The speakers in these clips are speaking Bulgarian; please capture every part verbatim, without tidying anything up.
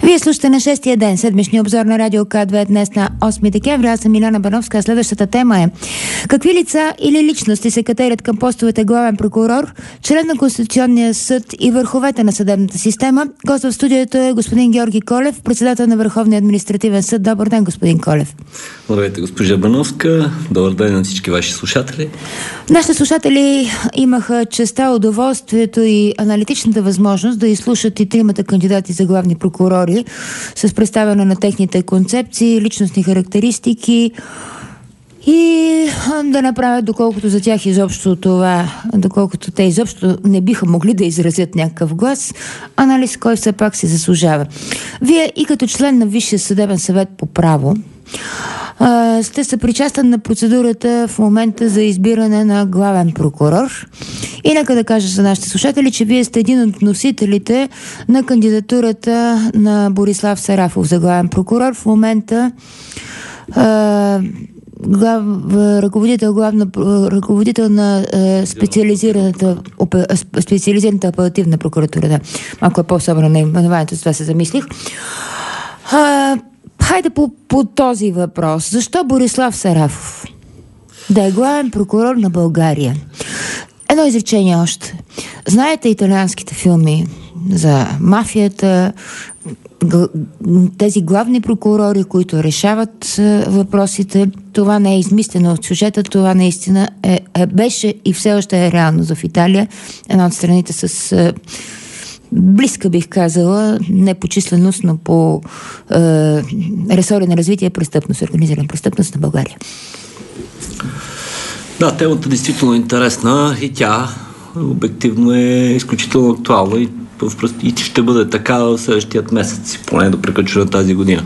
Вие слушате на шестия ден, седмичния обзор на Радио К две днес на осми декември. Аз съм Милена Бановска. Следващата тема е: какви лица или личности се катерят към постовете главен прокурор, член на Конституционния съд и върховете на съдебната система? Гост в студиото е господин Георги Колев, председател на Върховния административен съд. Добър ден, господин Колев. Здравейте, госпожа Бановска. Добър ден на всички ваши слушатели. Нашите слушатели имаха честа, удоволствието и аналитичната възможност да изслушат и тримата кандидати за главни прокурори с представяне на техните концепции, личностни характеристики и да направят, доколкото за тях изобщо това, доколкото те изобщо не биха могли да изразят някакъв глас, анализ, кой все пак се заслужава. Вие и като член на Висшия съдебен съвет по право Uh, сте съпричастен на процедурата в момента за избиране на главен прокурор. И нека да кажа за нашите слушатели, че вие сте един от носителите на кандидатурата на Борислав Сарафов за главен прокурор. В момента uh, глав, ръководител, главна, ръководител на uh, специализираната, специализираната апелативна прокуратура. Да. Малко е по-особено на именованието, с това се замислих. Uh, Хайде по, по този въпрос. Защо Борислав Сарафов да е главен прокурор на България? Едно изречение още. Знаете италианските филми за мафията, тези главни прокурори, които решават въпросите, това не е измислено от сюжета, това наистина е, е, беше и все още е реално в Италия. Една от страните с близка, бих казала, не по численост, но по е, ресори на развитие престъпност, организирана престъпност на България. Да, темата действително е интересна и тя обективно е изключително актуална и, и ще бъде така в следващият месец, поне до приключване на тази година.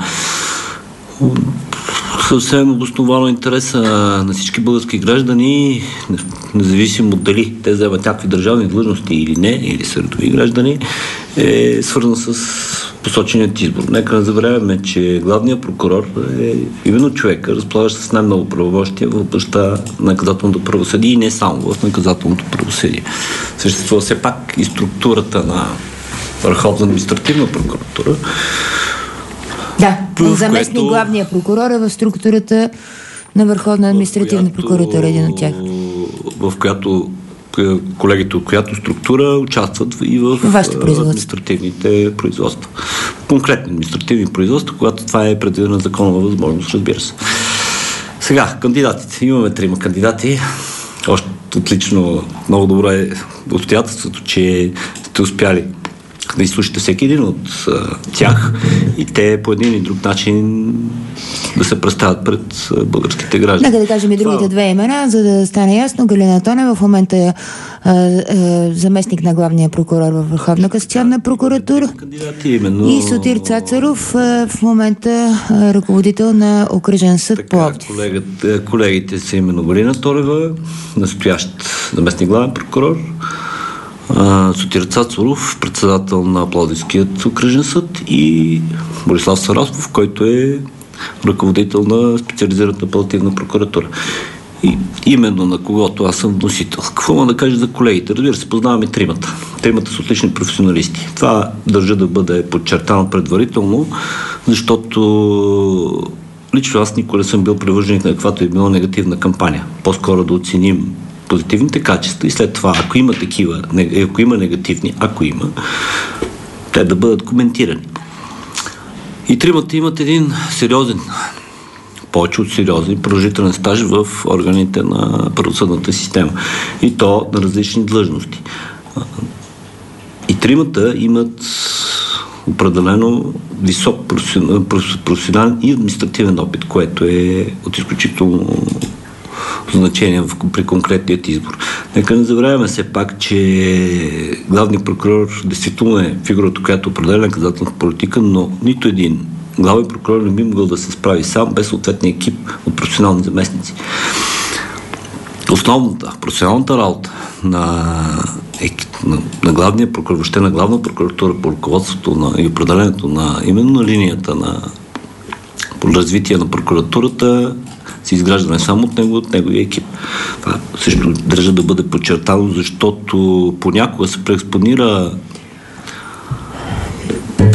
Съвсем обосновано интереса на всички български граждани, независимо дали те вземат някакви държавни длъжности или не, или са редови граждани, е свързан с посоченият избор. Нека не забравяме, че главният прокурор е именно човека, разполагащ с най-много правомощия в областта на наказателното правосъдие и не само в наказателното правосъдие. Съществува все пак и структурата на Върховна административна прокуратура. Да, заместник което... главния прокурор е в структурата на Върховна административна прокуратура, един от тях. В която колегите от която структура участват и в административните производства. Конкретни административни производства, когато това е предвидена законова възможност, разбира се. Сега, кандидатите. Имаме трима кандидати. Още отлично, много добро е обстоятелството, че сте успяли да изслушате всеки един от а, тях и те по един или друг начин да се представят пред а, българските граждани. Нека да кажем и другите Това... две имена, за да стане ясно. Галина Тонева в момента е а, а, заместник на главния прокурор във Върховна касационна прокуратура. Именно... И Сотир Цацаров а, в момента а, ръководител на Окръжен съд Пловдив. Колегите, колегите са именно Галина Тонева, настоящ заместник главен прокурор, Сотир Цацаров, председател на Пловдивският окръжен съд, и Борислав Сарафов, който е ръководител на специализираната апелативна прокуратура. И именно на когото аз съм вносител. Какво мога да кажа за колегите? Разбира се, познаваме тримата. Тримата са отлични професионалисти. Това държа да бъде подчертано предварително, защото лично аз никога не съм бил привърженик на каквато е била негативна кампания. По-скоро да оценим позитивните качества и след това, ако има такива, ако има негативни, ако има, те да бъдат коментирани. И тримата имат един сериозен, повече от сериозен, продължителен стаж в органите на правосъдната система. И то на различни длъжности. И тримата имат определено висок професионален и административен опит, което е от изключително значение при конкретният избор. Нека не забравяме все пак, че главният прокурор действително е фигурата, която определя наказателната политика, но нито един главен прокурор не би могъл да се справи сам без съответния екип от професионални заместници. Основната, професионалната работа на, на, на главния прокурор, въобще на главна прокуратура по ръководството на, и определението на именно на линията на развитие на прокуратурата се изгражда не само от него, от неговия екип. Това също държа да бъде подчертано, защото понякога се преекспонира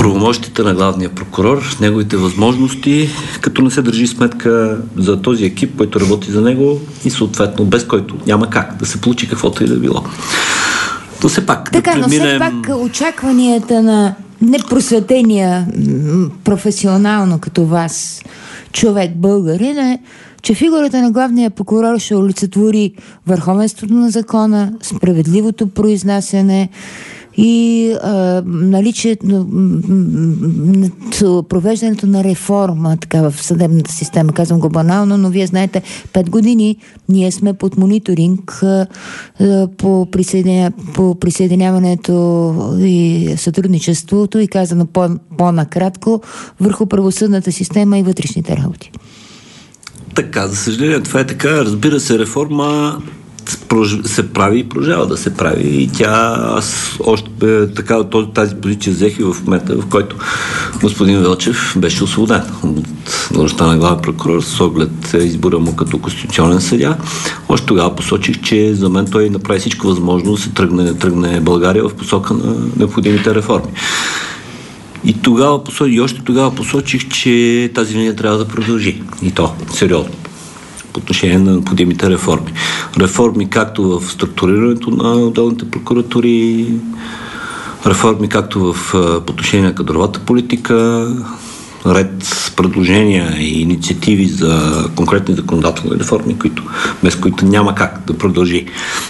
правомощите на главния прокурор, неговите възможности, като не се държи сметка за този екип, който работи за него и съответно без който няма как да се получи каквото и да било. Но все пак така, да преминем... но все пак очакванията на непросветения професионално като вас човек българин е, че фигурата на главния прокурор ще олицетвори върховенството на закона, справедливото произнасяне и а, наличието, провеждането на реформа така в съдебната система. Казвам го банално, но вие знаете, пет години ние сме под мониторинг а, по, присъединя, по присъединяването и сътрудничеството и казано по, по-накратко върху правосъдната система и вътрешните работи. Така, за съжаление, това е така. Разбира се, реформа се прави и продължава да се прави. И тя, аз още така, тази позиция взех и в момента, в който господин Велчев беше освободен от длъжността на главен прокурор с оглед избора му като конституционен съдия. Още тогава посочих, че за мен той направи всичко възможно да се тръгне, тръгне България в посока на необходимите реформи. И тогава посочих, и още тогава посочих, че тази линия трябва да продължи. И то сериозно. По отношение на необходимите реформи. Реформи както в структурирането на отделните прокуратури, реформи както в по отношение на кадровата политика, ред предложения и инициативи за конкретни законодателни реформи, които, без които няма как да продължи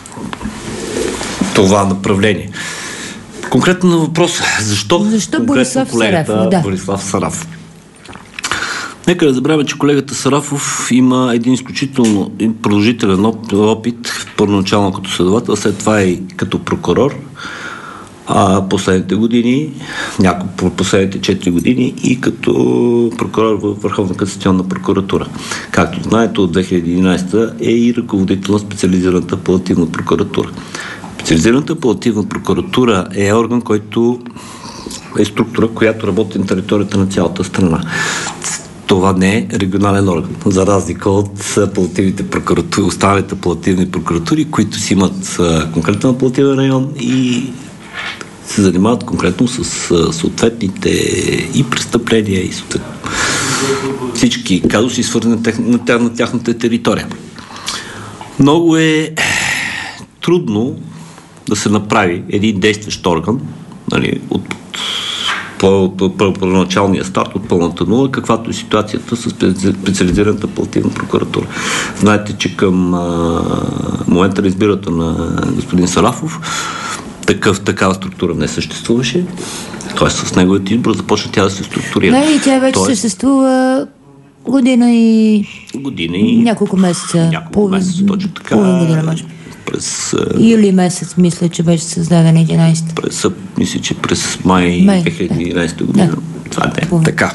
това направление. Конкретно на въпроса, защо, защо Борислав Сарафов? Да. Борислав Сарафов. Нека да забравяме, че колегата Сарафов има един изключително продължителен опит, първоначално като следовател, след това и като прокурор, а последните години, няколко последните четири години и като прокурор в Върховна касационна прокуратура. Както знаете, от две хиляди и единадесета е и ръководител на специализираната апелативна прокуратура. Специализираната апелативна прокуратура е орган, който е структура, която работи на територията на цялата страна. Това не е регионален орган, за разлика от апелативните прокуратури, останалите апелативни прокуратури, които си имат конкретен апелативен район и се занимават конкретно с съответните и престъпления, и съответно всички казуси, свързани на, тях, на тяхната територия. Много е трудно да се направи един действащ орган, нали, от първоначалния старт, от пълната нула, каквато е ситуацията с специализираната апелативна прокуратура. Знаете, че към а, момента на избирането на господин Сарафов такъв, такава структура не съществуваше. Тоест с неговият избор започна тя да се структурира. Да, и тя вече Тоест, съществува година и... Година и... Няколко месеца. Няколко месеца, точно така. Половин година, може. През... Юли месец, мисля, че беше създаден единадесети. През, мисля, че през май, май две хиляди и единадесета година. Да. Това не е така.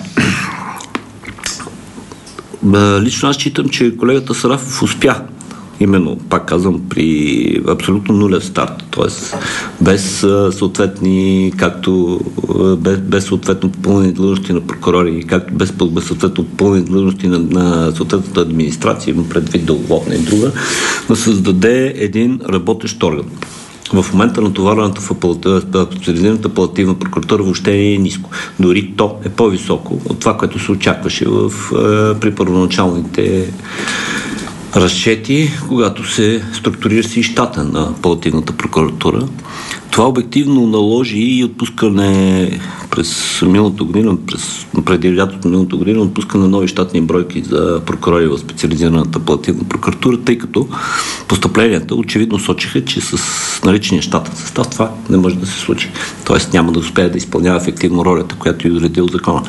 Лично аз считам, че колегата Сарафов успя именно, пак казвам, при абсолютно нулев старт, т.е. без съответни, както без, без съответно попълнени длъжности на прокурори, както без, без съответно попълнени длъжности на, на съответната администрация, има предвид дълговодна и друга, да създаде един работещ орган. В момента натоварването в специализираната апелативна прокуратура въобще е ниско. Дори то е по-високо от това, което се очакваше в, при първоначалните разчети, когато се структурира си щата на апелативната прокуратура. Това обективно наложи и отпускане през миналата година, през преди лятото на миналата година, отпускане на нови щатни бройки за прокурори в специализираната апелативна прокуратура, тъй като постъпленията очевидно сочиха, че с наличния щатен състав това не може да се случи. Тоест няма да успее да изпълнява ефективно ролята, която е уредил закона.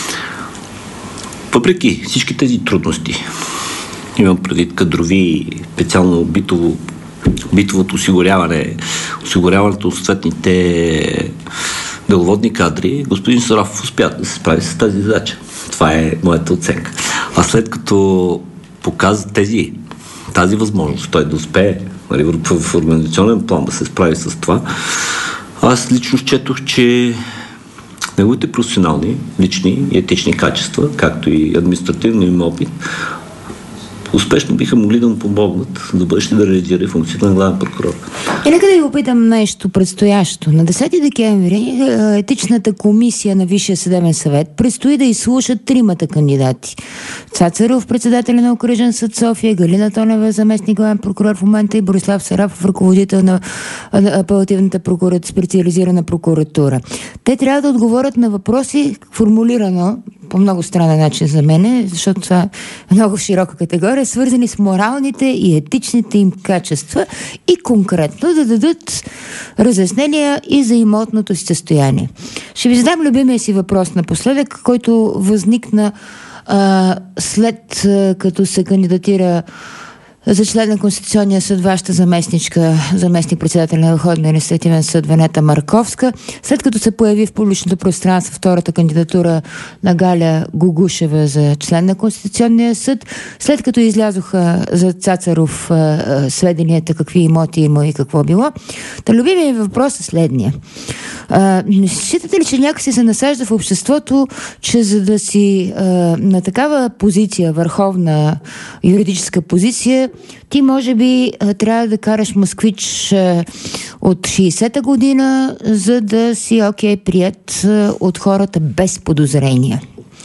Въпреки всички тези трудности, имам предвид кадрови, специално битово, битовото осигуряване, осигуряването от съответните деловодни кадри, господин Сарафов успя да се справи с тази задача. Това е моята оценка. А след като показа тези, тази възможност, той да успее, нали, в организационен план да се справи с това, аз лично счетох, че неговите професионални, лични и етични качества, както и административно им опит, успешно биха могли да му помогнат да бъдеще да реализира функцията на главен прокурор. И нека да ви опитам нещо предстоящо. На десети декември етичната комисия на Висшия съдебен съвет предстои да изслушат тримата кандидати. Цацаров, председателя на Окръжен съд София, Галина Тонева, заместник главен прокурор в момента, и Борислав Сарафов, ръководител на апелативната прокуратура, специализирана прокуратура. Те трябва да отговорят на въпроси, формулирано по много странен начин за мен, защото това е много широка категория, свързани с моралните и етичните им качества и конкретно да дадат разяснения и за имотното си състояние. Ще ви задам любимия си въпрос напоследък, който възникна а, след а, като се кандидатира за член на Конституционния съд вашата заместничка, заместник председател на Върховния административен съд Венета Марковска, след като се появи в публичното пространство втората кандидатура на Галя Гугушева за член на Конституционния съд, след като излязоха за Цацаров а, сведенията какви имоти има и какво било. Та любимият ми въпрос е следния. А, считате ли, че някакси се насажда в обществото, че за да си а, на такава позиция, върховна юридическа позиция, ти може би трябва да караш москвич от шейсета година, за да си окей прият от хората без подозрения?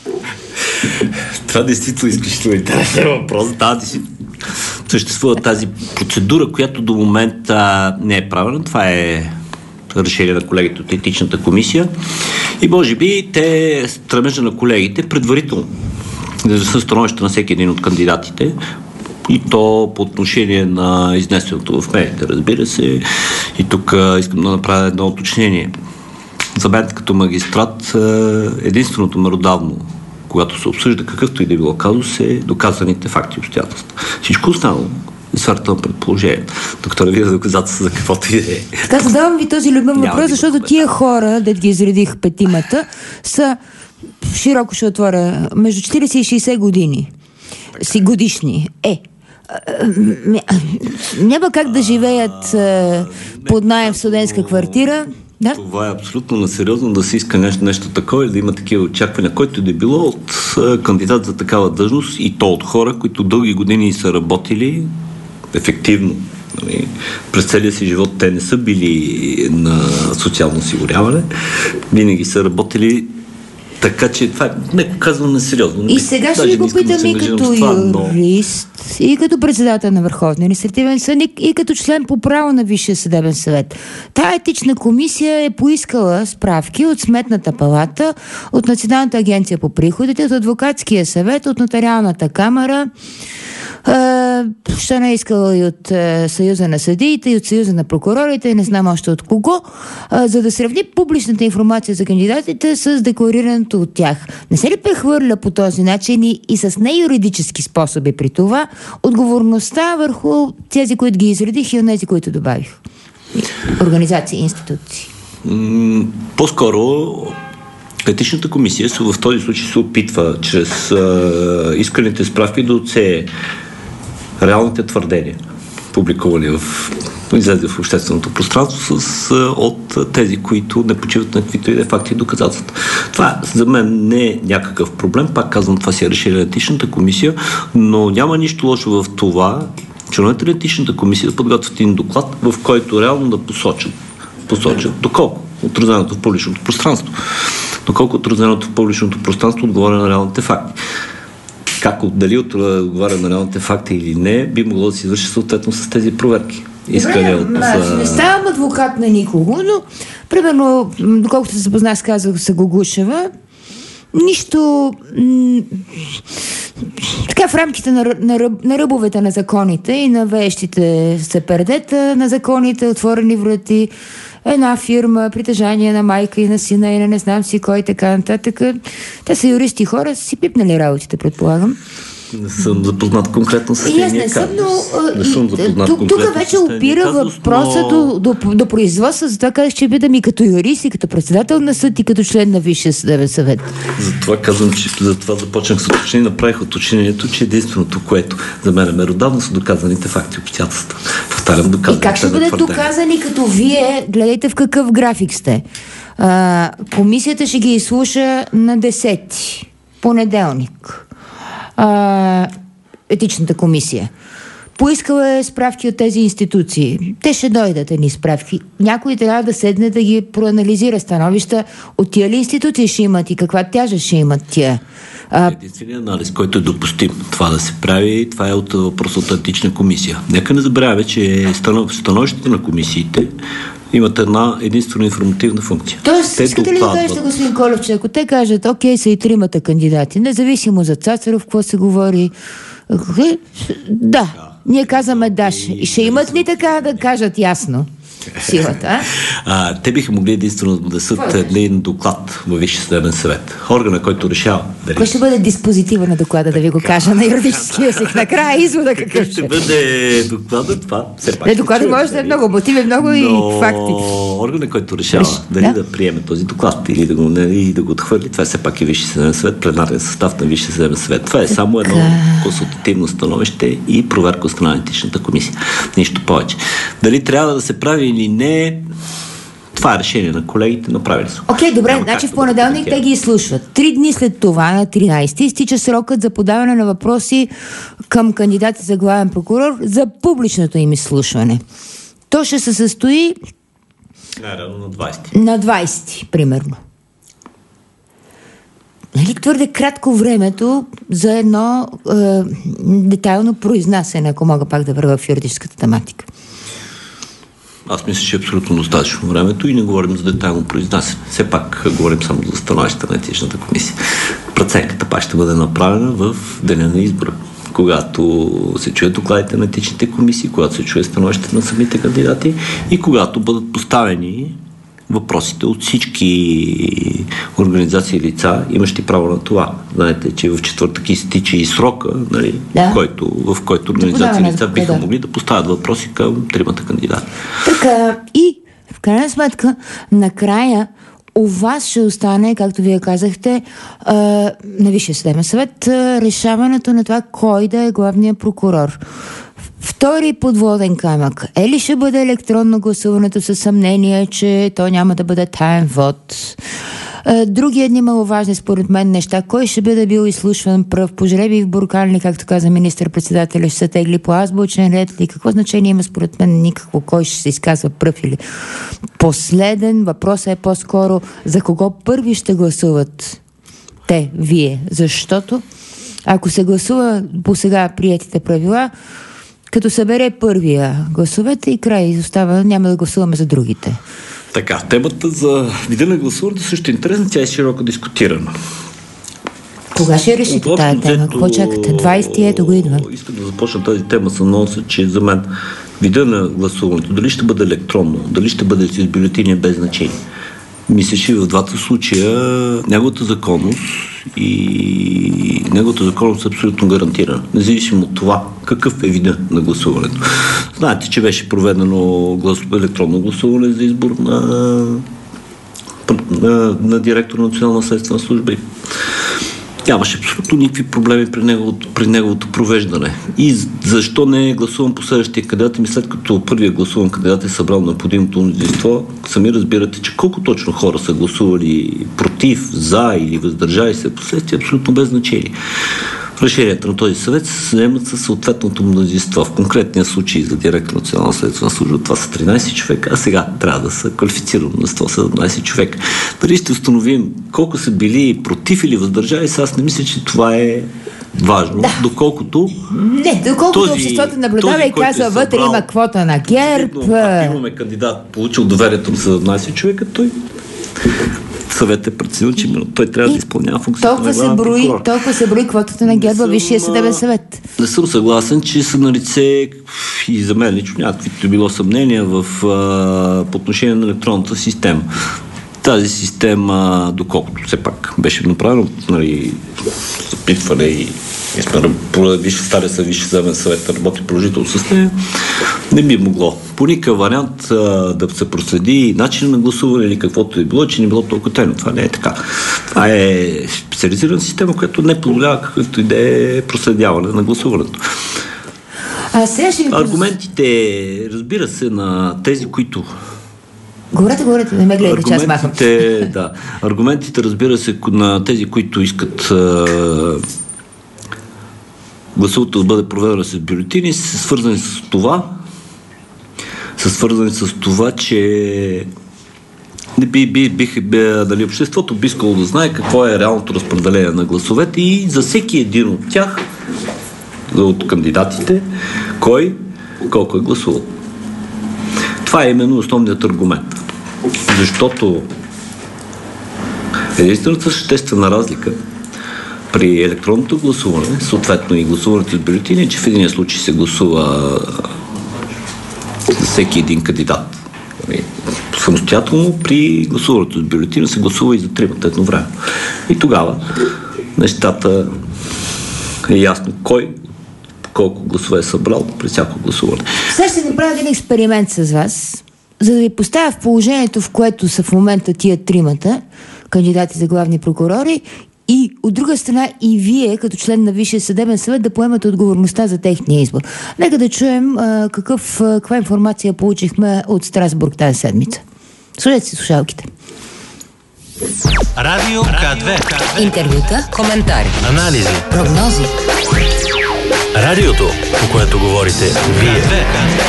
Това действително е изключително интересен въпрос. Да, съществува тази процедура, която до момента не е правена. Това е решение на колегите от етичната комисия. И може би те стремежа на колегите предварително за становището на всеки един от кандидатите, и то по отношение на изнесеното в медиите, разбира се. И тук а, искам да направя едно уточнение. За мен като магистрат единственото меродавно, когато се обсъжда какъвто и да било казус, е доказаните факти и обстоятелства. Всичко останало е сферата на предположение. Докато не видя доказателства за каквото и да е. Така задавам ви този любим въпрос, защото тия хора, дет ги изредих петимата, са, широко ще отворя, между четирийсет и шейсет години. Си годишни. Е, няма как да живеят а, под наем в студентска квартира. Да? Това е абсолютно несериозно да се иска нещо, нещо такова и да има такива очаквания, който и да е било от а, кандидат за такава длъжност, и то от хора, които дълги години са работили ефективно. Нали? През целия си живот те не са били на социално осигуряване, винаги са работили. Така че това е, неко казвам, несериозно. И сега ще ви попитам и като юрист, но... и като председател на Върховния административен съд, и като член по право на Висшия съдебен съвет. Тая етична комисия е поискала справки от Сметната палата, от Националната агенция по приходите, от Адвокатския съвет, от Нотариалната камара, ще не е искала и от е, Съюза на съдиите, и от Съюза на прокурорите, и не знам още от кого, е, за да сравни публичната информация за кандидатите с декларираното от тях. Не се ли прехвърля по този начин и, и с неюридически способи при това отговорността върху тези, които ги изредих, и от тези, които добавих? Организации, институции. М- по-скоро етичната комисия в този случай се опитва чрез а, исканите справки да отсее реалните твърдения, публикувани в, излезе в общественото пространство с, а, от тези, които не почиват на каквито и да факти и доказателства. Това за мен не е някакъв проблем, пак казвам, това си е решение на етичната комисия, но няма нищо лошо в това членовете на етичната комисия да подготвят един доклад, в който реално да посочат, посочат доколко отразеното в публичното пространство. Доколко отразеното в публичното пространство отговаря на реалните факти. Как, дали отговаря на реалните факти или не, би могло да се извърши съответно с тези проверки. Искане от... За... Не ставам адвокат на никого, но примерно, доколкото се запознах с казах се Гугушева, нищо м- така в рамките на, на, ръб, на ръбовете на законите и на веещите се пердета на законите, отворени врати, една фирма, притежание на майка и на сина и на не знам си кой, така нататък. Те са юристи хора, са си пипнали работите, предполагам. Не съм запознат конкретно с тези не съм, но не съм запознат тук, тук вече опира казус, въпроса но... до, до, до производство, затова казах, че бидам и като юрист, и като председател на съд, и като член на Висшия съдебен съвет. Затова казвам, че затова започнах с уточнение, направих уточнението, че единственото, което за мен е меродавно, са доказаните факти и обстоятелства. Повтарям, доказаните. И как ще бъдат доказани, като вие, гледайте в какъв график сте. А, комисията ще ги изслуша на десети, понеделник. А, етичната комисия. Поискала е справки от тези институции. Те ще дойдат едни справки. Някой трябва да седне да ги проанализира становища. От тия ли институции ще имат и каква тяжест ще имат тия? А... Единственият анализ, който е допустим това да се прави, това е от въпрос от етична комисия. Нека не забравяме, че становището на комисиите имат една единствена информативна функция. Тоест, те искате ли да кажете, господин Колев, че ако те кажат, окей, са и тримата кандидати, независимо за Цацаров, какво се говори, да, ние казваме да, и ще имат ли така да кажат ясно силата? А? А, те биха могли единствено да дадат един доклад във Висшия съдебен съвет. Органа, който решава. Дали... Кой ще бъде диспозитива на доклада, да ви го кажа на юридическия език? Накрая извода какъв ще? Ще бъде доклада, това все пак. Не, доклада може да е много мотиви, много но... и факти. Органа, който решава Реш... дали да? да приеме този доклад или да го, или да го отхвърли, това е все пак и Висшия съдебен съвет, пленарен състав на Висшия съдебен съвет. Това е така... само едно консултативно становище и проверка от страна на етичната комисия. Нищо повече. Дали трябва да се прави или не, това е решение на колегите, направили са. Окей, okay, добре, значи в понеделник те ги изслушват. Три дни след това, на тринайсети, изтича срокът за подаване на въпроси към кандидати за главен прокурор за публичното им изслушване. То ще се състои Най-рано на двайсети. На двайсети, примерно. Нали твърде кратко времето за едно е, детайлно произнасяне, ако мога пак да вървя в юридическата тематика? Аз мисля, че е абсолютно достатъчно времето и не говорим за детайлно произнасяне. Все пак говорим само за становищата на етичната комисия. Преценката пак ще бъде направена в деня на избора, когато се чуят докладите на етичните комисии, когато се чуе становищата на самите кандидати и когато бъдат поставени въпросите от всички организации и лица, имащи право на това. Знаете, че в четвъртък изтича и срока, нали, да. в, който, в който организации и лица биха да. могли да поставят въпроси към тримата кандидати. Така, и в крайна сметка, накрая у вас ще остане, както вие казахте, а, на Висшия съдебен съвет, а, решаването на това кой да е главният прокурор. Втори подводен камък. Е ли ще бъде електронно гласуването със съмнение, че то няма да бъде таен вод? Други едни маловажни според мен неща. Кой ще бъде бил изслушван пръв по жребий в буркални, както каза министър-председателя, ще се тегли по азбучен ред ли? Какво значение има според мен никакво? Кой ще се изказва пръв или последен? Въпросът е по-скоро за кого първи ще гласуват те, вие. Защото ако се гласува по сега приетите правила, като събере първия гласовете и край изостава, няма да гласуваме за другите. Така, темата за вида на гласуването също е интересна, тя е широко дискутирана. Кога ще решите тази тема? Какво чакате? двайсети ето го идва. Искам да започна тази тема с анонса, че за мен вида на гласуването, дали ще бъде електронно, дали ще бъде с бюлетини, без значение. Мисля, че в двата случая неговата законност и неговата законност е абсолютно гарантирана. Независимо от това какъв е вида на гласуването. Знаете, че беше проведено глас... електронно гласуване за избор на, на, на директор на Национална следствена служба. Нямаше абсолютно никакви проблеми при неговото, при неговото провеждане. И защо не е гласуван по следващия кандидат? Ми след като първият гласуван кандидат е събрал необходимото мнозинство, сами разбирате, че колко точно хора са гласували против, за или въздържали се, последствие абсолютно без значение. Решенията на този съвет се вземат със съответното мнозинство. В конкретния случай за директор на Национална следствена служба това са тринайсет човека, а сега трябва да са квалифицирано на сто седемнайсет човека. Дали ще установим колко са били против или въздържали се, аз не мисля, че това е важно, да. доколкото... Не, доколкото този, обществото наблюдава този, и казва, е вътре има квота на ГЕРБ... Ако имаме кандидат, получил доверието на седемнайсет човека, той... Съвет е преценил, че той трябва и да изпълнява функцията на главен прокурор. Толкова се брои квотата на ГЕРБ във Висшия съдебен съвет. Не съм съгласен, че са налице и за мен лично някаквито било съмнения в, а, по отношение на електронната система. Тази система, доколкото все пак беше направено, нали, запитване и Висше стария съд, Висше съдебен съвет работи положително с нея, не би могло по никакъв вариант а, да се проследи начин на гласуване или каквото е било, че не било толкова тайно. Това не е така. Това е специализирана система, която не позволява каквото и да е проследяване на гласуването. А сега ще ви... Аргументите, разбира се, на тези, които Говорете, говорете, не ме гледате, че аз махам. Да, аргументите, разбира се, на тези, които искат а, гласуването да бъде проведено с бюлетини, са свързани с това, са свързани с това, че би, би, бих, би, дали обществото би искало да знае какво е реалното разпределение на гласовете и за всеки един от тях, от кандидатите, кой колко е гласувал. Това е именно основният аргумент. Защото единствената съществена разлика при електронното гласуване, съответно и гласуването с бюлетини, е, че в един случай се гласува за всеки един кандидат. Самостоятелно при гласуването с бюлетина се гласува и за тримата едновременно. И тогава нещата е ясно кой колко гласове е събрал при всяко гласуване. Сега ще направя един експеримент с вас, за да ви поставя в положението, в което са в момента тия тримата кандидати за главни прокурори и от друга страна и вие, като член на Висшия съдебен съвет, да поемате отговорността за техния избор. Нека да чуем а, какъв, а, каква информация получихме от Страсбург тази седмица. Слушайте си слушалките. Радио К две. Интервюта, коментари, анализи, прогнози. Радиото, по което говорите вие.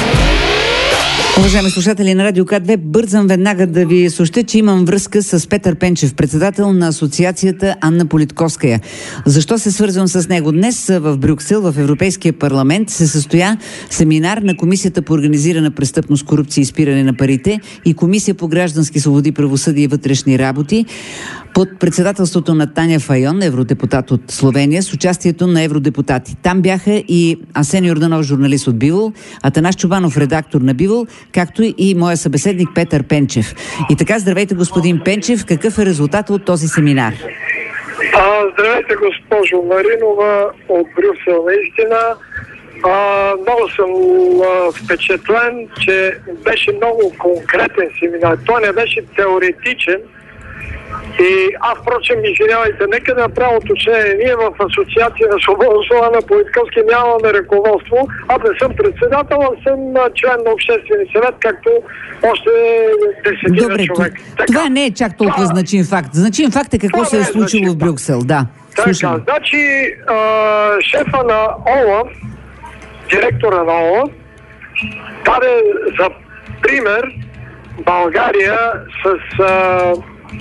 Уважаеми слушатели на Радио К две, бързам веднага да ви съобщя, че имам връзка с Петър Пенчев, председател на асоциацията Анна Политковская. Защо се свързвам с него? Днес в Брюксел, в Европейския парламент, се състоя семинар на Комисията по организирана престъпност, корупция и изпиране на парите и Комисия по граждански свободи, правосъдие и вътрешни работи под председателството на Таня Файон, евродепутат от Словения, с участието на евродепутати. Там бяха и Асен Йорданов, журналист от Бивол, Атанас Чубанов, редактор на Бивол, както и моя събеседник Петър Пенчев. И така, здравейте, господин Пенчев, какъв е резултатът от този семинар? А, здравейте, госпожо Маринова от Брюксел. Наистина, а, много съм а, впечатлен, че беше много конкретен семинар. Той не беше теоретичен. И аз, впрочем, извинявайте, нека да направя уточнение. Ние в Асоциация на свободна на Политковски нямаме ръководство. Аз не съм председател, а съм член на обществения съвет, както още десетина Добре, човек. Добре, това не е чак толкова това... значим факт. Значим факт е какво се е случило в Брюксел. Да, така, значи а, шефа на ОЛАФ, директора на ОЛАФ, даде за пример България с а,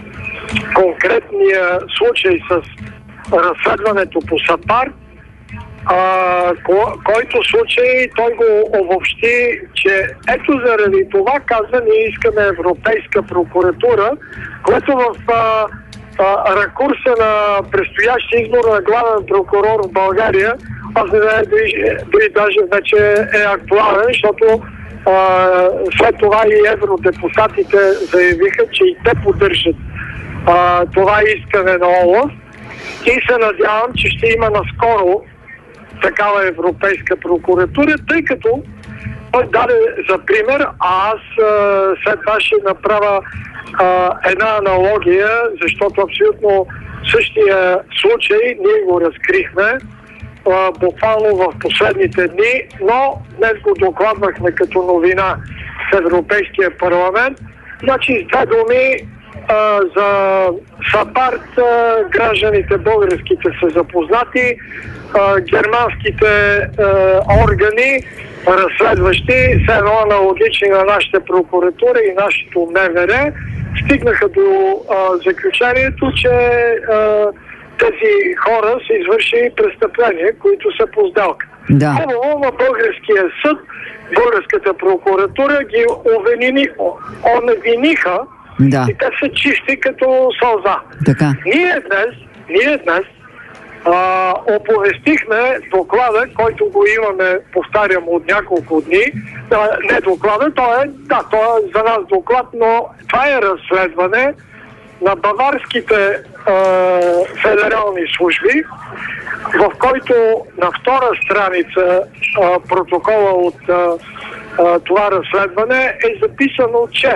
конкретния случай с разследването по САПАР, а, ко, който случай той го обобщи, че ето заради това, каза, ние искаме Европейска прокуратура, което в а, а, ракурса на предстоящия избор на главен прокурор в България, аз не знам, дори, дори даже вече е актуален, защото а, след това и евродепутатите заявиха, че и те поддържат А, това искане на ОЛАФ и се надявам, че ще има наскоро такава Европейска прокуратура, тъй като той даде за пример, а аз а, след това ще направя а, една аналогия, защото абсолютно същия случай ние го разкрихме а, буквално в последните дни, но днес го докладвахме като новина в Европейския парламент. Значи, с две думи, Uh, за САПАРТ uh, гражданите българските са запознати, uh, германските uh, органи, разследващи, все едно аналогични на нашите прокуратура и нашето МВР, стигнаха до uh, заключението, че uh, тези хора са извършили престъпления, които са по сделка. Да. Хубаво, на българския съд, българската прокуратура ги овинини, оневиниха. Да. И те са чисти като сълза. Така. Ние днес, ние днес а, оповестихме доклада, който го имаме, повтарям, от няколко дни. А, не доклада, то е, да, то е за нас доклад, но това е разследване на баварските а, федерални служби, в който на втора страница а, протокола от а, а, това разследване е записано, че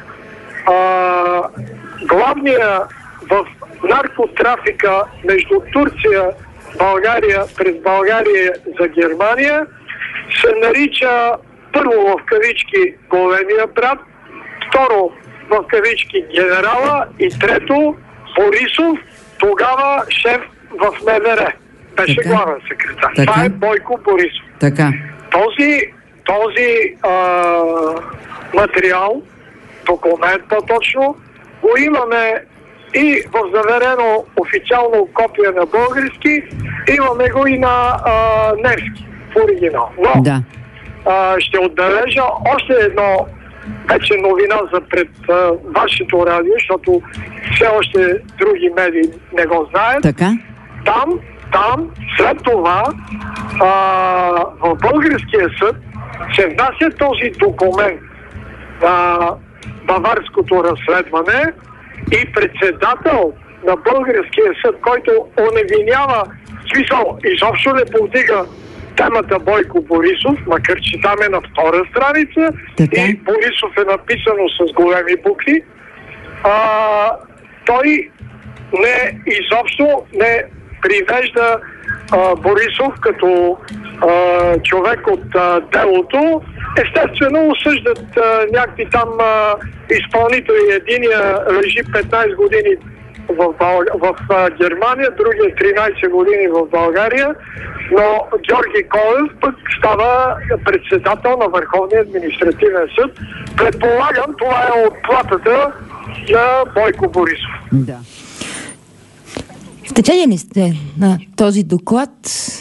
Uh, главния в наркотрафика между Турция, България, през България за Германия се нарича първо в кавички големия брат, второ в кавички генерала и трето Борисов, тогава шеф в МВР. беше Така. главен секретар. Така. Това е Бойко Борисов. Така. Този, този а, материал, документ по-точно, го имаме и в заверено официално копие на български, имаме го и на а, немски в оригинал. Но Да. а, ще отбележа още едно вече новина за пред а, вашето радио, защото все още други медии не го знаят. Така. Там, там, след това, а, в българския съд се внася този документ на баварското разследване и председател на българския съд, който оневинява, смисъл, изобщо не повдига темата Бойко Борисов, макар че там е на втора страница Така. и Борисов е написано с големи букви. А, той не изобщо не привежда а, Борисов като а, човек от а, делото. Естествено осъждат а, някакви там а, изпълнители. Единия лежи петнайсет години в, Бълг... в а, Германия, другия тринайсет години в България, но Георги Колев пък става председател на Върховния административен съд. Предполагам, това е отплатата на Бойко Борисов. Да. В течение ли сте на този доклад,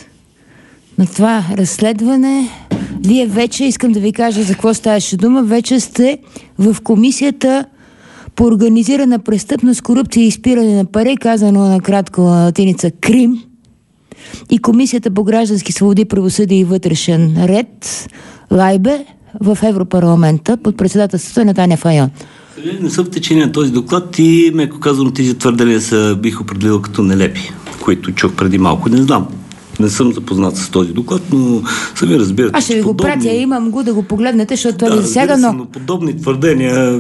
на това разследване? Вие вече, искам да ви кажа за какво ставаше дума, вече сте в комисията по организирана престъпност, корупция и изпиране на пари, казано на кратко на латиница Крим, и комисията по граждански свободи, правосъдие и вътрешен ред, Лайбе, в Европарламента, под председателството на Таня Файон. Не съм в течение на този доклад и, меко казано, тези твърдения са бих определил като нелепи, които чух преди малко. Не знам. Не съм запознат с този доклад, но сами разбирате. Аз ще ви го подобни... пратя, имам го да го погледнете, защото това да, ви засяга, но... но подобни твърдения,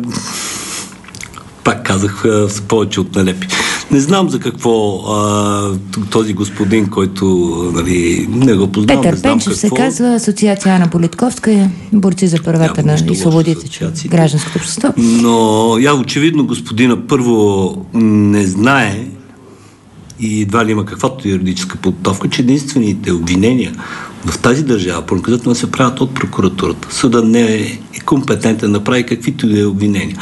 пак казах, са повече от нелепи. Не знам за какво а, този господин, който, нали, не го познавам. Петър Пенчев се казва, Асоциация Анна Политковска, борци за правата на и свободите, гражданското общество. Но я очевидно господина първо не знае и едва ли има каквато юридическа подготовка, че единствените обвинения в тази държава по наказателно се правят от прокуратурата. Съдът не е компетентен да прави каквито и да е обвинения.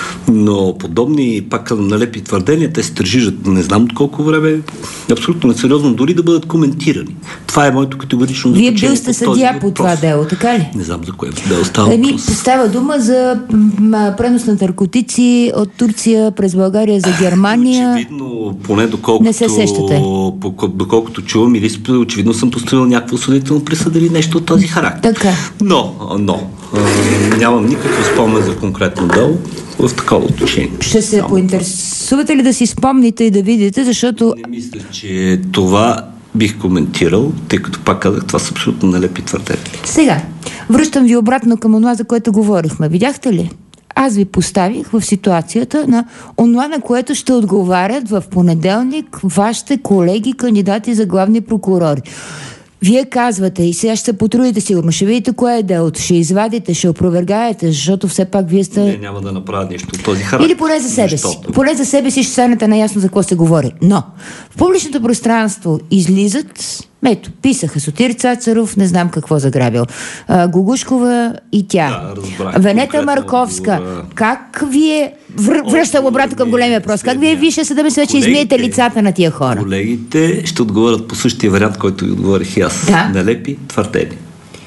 Но подобни, пак казвам, налепи твърдения, те се тържижат не знам от колко време, абсолютно несериозно, дори да бъдат коментирани. Това е моето категорично заключение. Вие бил сте съдия по това дело, така ли? Не знам за кое дело става Еми, въпрос. става дума за м- пренос на наркотици от Турция през България за Германия. Очевидно, поне доколкото, не се сещате. по- доколкото чувам, или очевидно съм поставил някакво осъдително присъда или нещо от този характер. Така. Но, но, а, нямам никакво спомен за конкретно дело в такова отношение. Ще се Само. поинтересувате ли да си спомните и да видите, защото... Не мисля, че това бих коментирал, тъй като пак казах, това са абсолютно нелепи твърдения. Сега, връщам ви обратно към онова, за което говорихме. Видяхте ли? Аз ви поставих в ситуацията на онова, на което ще отговарят в понеделник вашите колеги, кандидати за главни прокурори. Вие казвате, и сега ще се потрудите сигурно, ще видите кое е делото, ще извадите, ще опровергаете, защото все пак вие сте... Не, няма да направя нещо от този характер. Или поне за себе си. Защото... Поне за себе си ще станете наясно за какво се говори. Но в публичното пространство излизат... Ето, писаха Сотир Цацаров, не знам какво заграбил. А, Гугушкова и тя. Да, разбрах. Венета Конкретно Марковска. отговора. Как вие... Вр... Връщам обратно към големия въпрос. Как вие вие се да мисля, че Колегите- измиете лицата на тия хора? Колегите ще отговорят по същия вариант, който ви отговорих и аз. Да. Нелепи твърдения.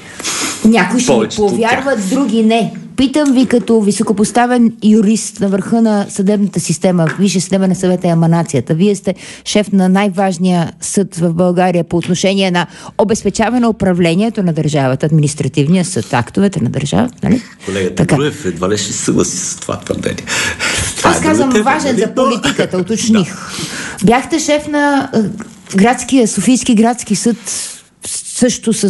Някои ще ви Повечето от повярват, други не. Питам ви като високопоставен юрист на върха на съдебната система, Висше съдебен съвет е еманацията. Вие сте шеф на най-важния съд в България по отношение на обезпечаване на управлението на държавата, административния съд, актовете на държавата, нали? Колегата Груев едва ли ще се съгласи с това твърдение. Това Аз е казвам друга тема, важен нали? за политиката, уточних. Бяхте шеф на е, градския, Софийски градски съд, също с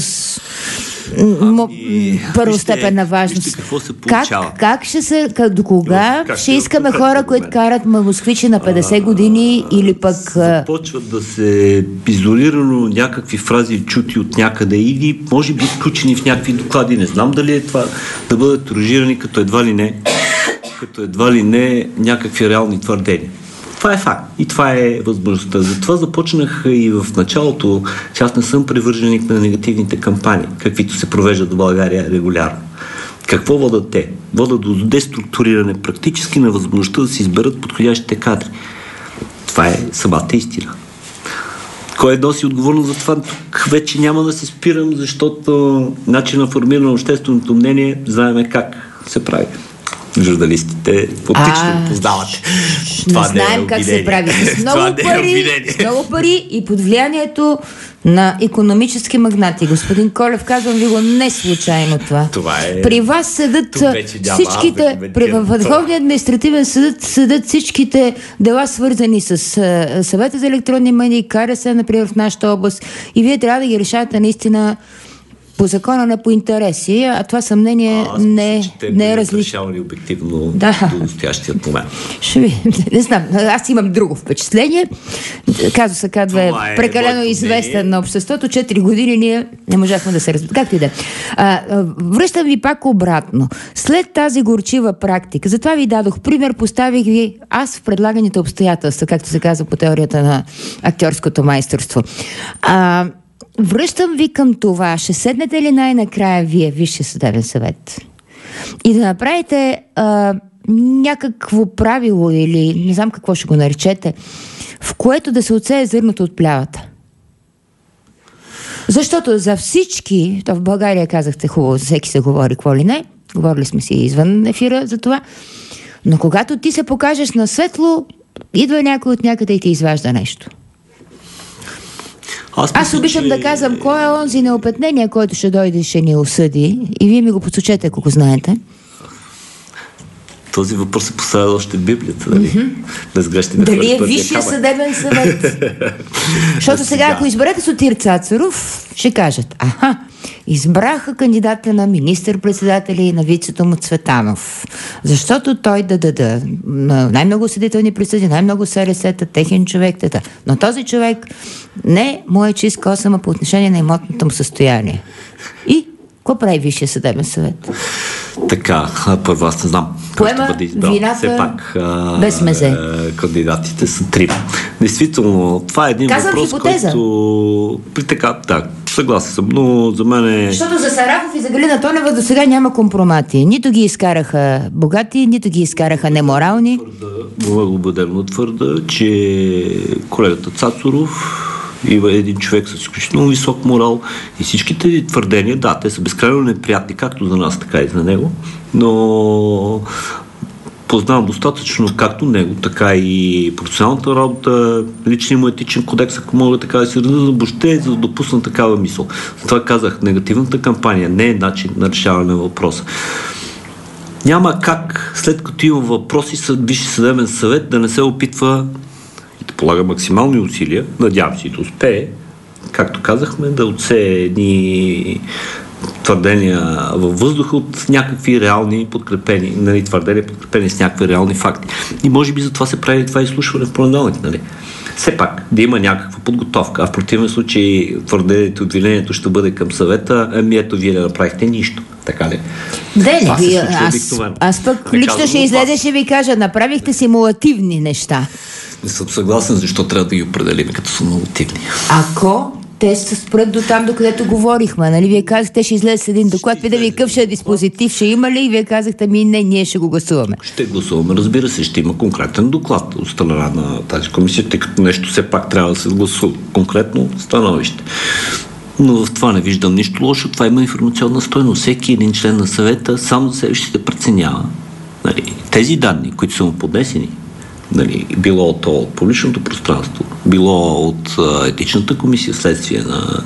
м- Ами, първостепенна вижте- важност. вижте какво се получава. Как, как ще се, как, до кога Как ще ще искаме конкретно хора, до които мен? карат москвичи на петдесет години или пък... а, Започват да се изолирано някакви фрази чути от някъде или може би включени в някакви доклади. Не знам дали е това да бъдат тиражирани като едва ли не като едва ли не някакви реални твърдения. Това е факт и това е възможността. Затова започнах и в началото, че аз не съм привърженик на негативните кампании, каквито се провеждат в България регулярно. Какво водят те? Водят до деструктуриране практически на възможността да се изберат подходящите кадри. Това е самата истина. Кой носи отговорност за това? Тук вече няма да се спирам, защото начин на формиране на общественото мнение знаеме как се прави. Журналистите отлично познавате. Не знаем как се прави. С много пари, с много пари и под влиянието на икономически магнати. Господин Колев, казвам ви го не случайно това. това е... При вас седат всичките, да при Върховния административен съд седат всичките дела, свързани с uh, Съвета за електронни медии, КРС, например, в нашата област, и вие трябва да ги решавате наистина по закона, не по интереси, а това съмнение а, не, мисля, не е различно. Решавали обективно да. до настоящият момент. Ще ви, не знам, аз имам друго впечатление. Казва се Кадва е прекалено известен на обществото. Четири години ние не можахме да се разберем. Както и да. Връщам ви пак обратно. След тази горчива практика, затова ви дадох пример, поставих ви аз в предлаганите обстоятелства, както се казва по теорията на актьорското майсторство. А, Връщам ви към това. Ще седнете ли най-накрая вие, Висшия съдебен съвет, и да направите а, някакво правило или не знам какво ще го наречете, в което да се отсее зърното от плявата? Защото за всички, то в България казахте хубаво, за всеки се говори какво ли не, говорили сме си извън ефира за това, но когато ти се покажеш на светло, идва някой от някъде и ти изважда нещо. Аз, Аз обичам че... да казвам, кой е онзи неопетнение, който ще дойде и ще ни осъди, и вие ми го посочете, ако го знаете. Този въпрос се поставя още в Библията, нали? Mm-hmm. Без грешни. Дали е Висшия съдебен съвет? Защото сега, ако изберете Сотир Цацаров, ще кажат, аха, избраха кандидата на министър-председателя и на вицето му Цветанов. Защото той да даде най-много осъдителни присъди, най-много СРС-та, техен човек, тата. Но този човек не му е чист косъма по отношение на имотното му състояние. И какво прави Висшия съдебен съвет? Така, първо аз не знам. Поема вината все пак, а, без мезе. Кандидатите са три. Действително, това е един Казвам въпрос, хипотеза. който... При така, так, съгласен съм, но за мен е... Защото за Сарафов и за Галина Тонева до сега няма компромати. Нито ги изкараха богати, нито ги изкараха неморални. Много убедено твърда, че колегата Цацаров има един човек с изключително висок морал и всичките твърдения, да, те са безкрайно неприятни, както за нас, така и за него, но познавам достатъчно както него, така и професионалната работа, личния му етичен кодекс, ако мога така да се разда, за въобще за да допусна такава мисъл. Това казах, негативната кампания не е начин на решаване на въпроса. Няма как, след като има въпроси, Висши съдебен съвет да не се опитва да полага максимални усилия, надявам се и да успее, както казахме, да отсее едни твърдения във въздуха от някакви реални подкрепени, нали, твърдения подкрепени с някакви реални факти. И може би за това се прави това изслушване в понеделник, нали? Все пак, да има някаква подготовка, а в противен случай твърдението, обвинението ще бъде към съвета, ами ето вие не направихте нищо. Така ли? Да, не, аз, аз пък не лично ще излезе и ще ви кажа, направихте симулативни неща. Не съм съгласен, защо трябва да ги определим като симулативни. Ако те се спрат до там, до където говорихме, нали? Вие казахте, ще излезе с един доклад, ви да ви какъв ще е диспозитив, ще има ли? И вие казахте, ми не, ние ще го гласуваме. Ще гласуваме, разбира се, ще има конкретен доклад от страна на тази комисия, тъй като нещо все пак трябва да се гласува. Конкретно становище. Но в това не виждам нищо лошо, това има информационна стойност. Всеки един член на съвета сам за себе ще се преценява. Нали, тези данни, които са му поднесени, нали, било от, от публичното пространство, било от а, етичната комисия следствие на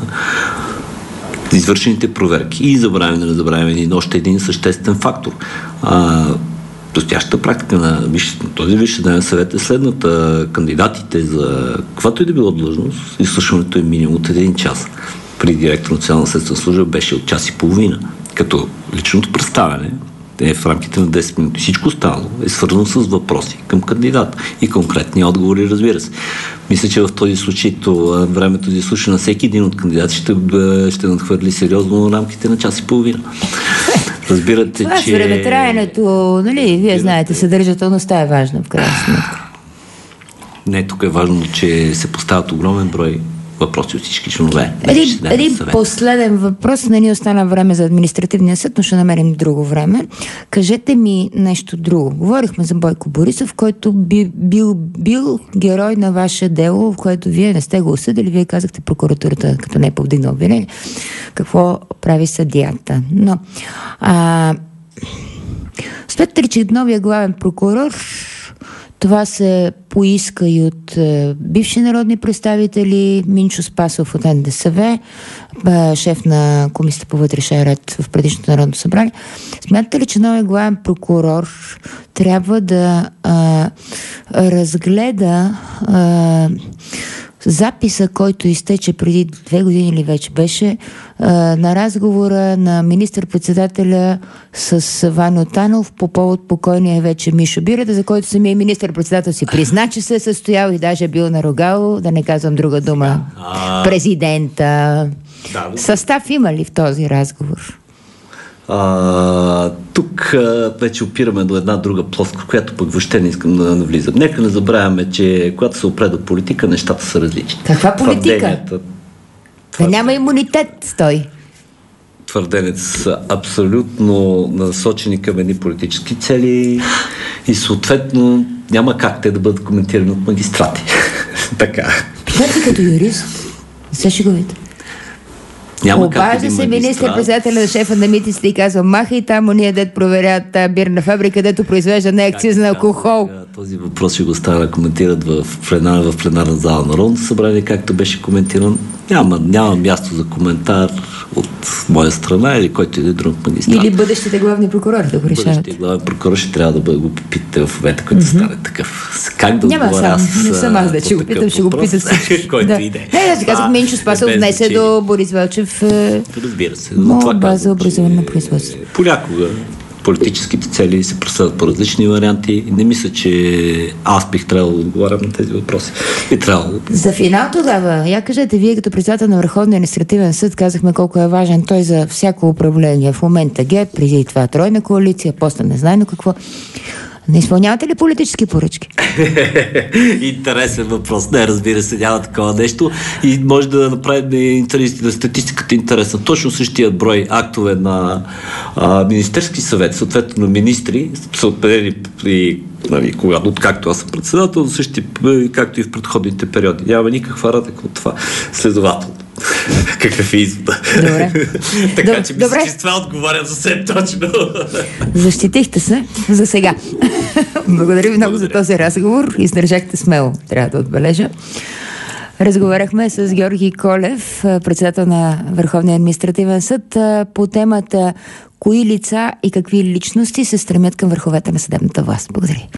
извършените проверки и забравяме да не забравяме един, още един съществен фактор. А, Достоящата практика на този Висш съдебен съвет е следната. Кандидатите за каквато и да било длъжност, изслушването е минимум от един час. При директор на Национална следствена служба беше от час и половина. Като личното представяне е в рамките на десет минути. Всичко останало е свързано с въпроси към кандидата и конкретни отговори, разбира се. Мисля, че в този случай времето за изслушване на всеки един от кандидати ще, ще надхвърли сериозно рамките на час и половина. Разбирате, това че... времетраенето, нали, вие знаете, съдържателността е важна в крайна сметка. Не, тук е важно, че се поставят огромен брой въпроси от всички членове. Един, един последен въпрос, не ни остана време за административния съд, но ще намерим друго време. Кажете ми нещо друго. Говорихме за Бойко Борисов, който би, бил, бил герой на ваше дело, в което вие не сте го осъдили, вие казахте прокуратурата, като не е повдигнал обвинение, какво прави съдията. Но а, след че новия главен прокурор, това се поиска и от е, бивши народни представители, Минчо Спасов от Н Д С В, е, шеф на Комисията по вътрешен ред в предишното Народно събрание. Смятате ли, че новият главен прокурор трябва да е, разгледа е, записа, който изтече преди две години или вече беше, на разговора на министър-председателя с Ваньо Танов по повод покойния вече Мишо Бирата, за който самия министър-председател си призна, че се е състоял и даже е бил наругал, да не казвам друга дума, президента. Състав има ли в този разговор? А, тук а, вече опираме до една друга плоскост, която пък въобще не искам да навлизам. Нека не забравяме, че когато се опре до политика, нещата са различни. Каква политика? Да няма имунитет, стой. Твърденията са абсолютно насочени към едни политически цели и съответно няма как те да бъдат коментирани от магистрати. Така. Питате като юрист? Се шеговите. Обажда се министър-председателя на шефа на митниците и казва: махай там уния дет проверят тази бирна фабрика, дето произвежда неакцизен алкохол. Този въпрос ще го става да коментират в, пленар, в пленарна зала на Народното събрание, както беше коментиран. Няма, няма място за коментар от моя страна или който и да е друг магистрат. Или бъдещите главни прокурори да го решават. Бъдещите главни прокурори ще трябва да бъде го попитате в момента, който mm-hmm. стане такъв. Как да няма отговоря аз? Не съм аз да ще го питам, ще го питам всички. Който да. иде. Не, аз казах, Минчо Спасов внесе до Борис Велчев. Разбира се. Молба за образуване на производство. Понякога политическите цели се преследват по различни варианти. Не мисля, че аз бих трябвало да отговарям на тези въпроси. И трябвало. За финал тогава, я кажете, вие като председател на Върховния административен съд казахме колко е важен той за всяко управление. В момента ге, преди това тройна коалиция, после не знае на какво. Не изпълнявате ли политически поръчки? Интересен въпрос. Не, разбира се, няма такова нещо. И може да направим на статистиката интересна. Точно същия брой актове на а, Министерски съвет, съответно на министри, са отпределени при, нали, когато, откакто аз съм председател, същия, както и в предходните периоди. Няма никаква разлика от това. Следователно. Какъв е извода? Добре. Така Доб- че добре. мисля, че с това отговарям съвсем точно. Защитихте се за сега. Благодаря ви много за този разговор. Издържахте смело, трябва да отбележа. Разговаряхме с Георги Колев, председател на Върховния административен съд, по темата кои лица и какви личности се стремят към върховете на съдебната власт. Благодаря.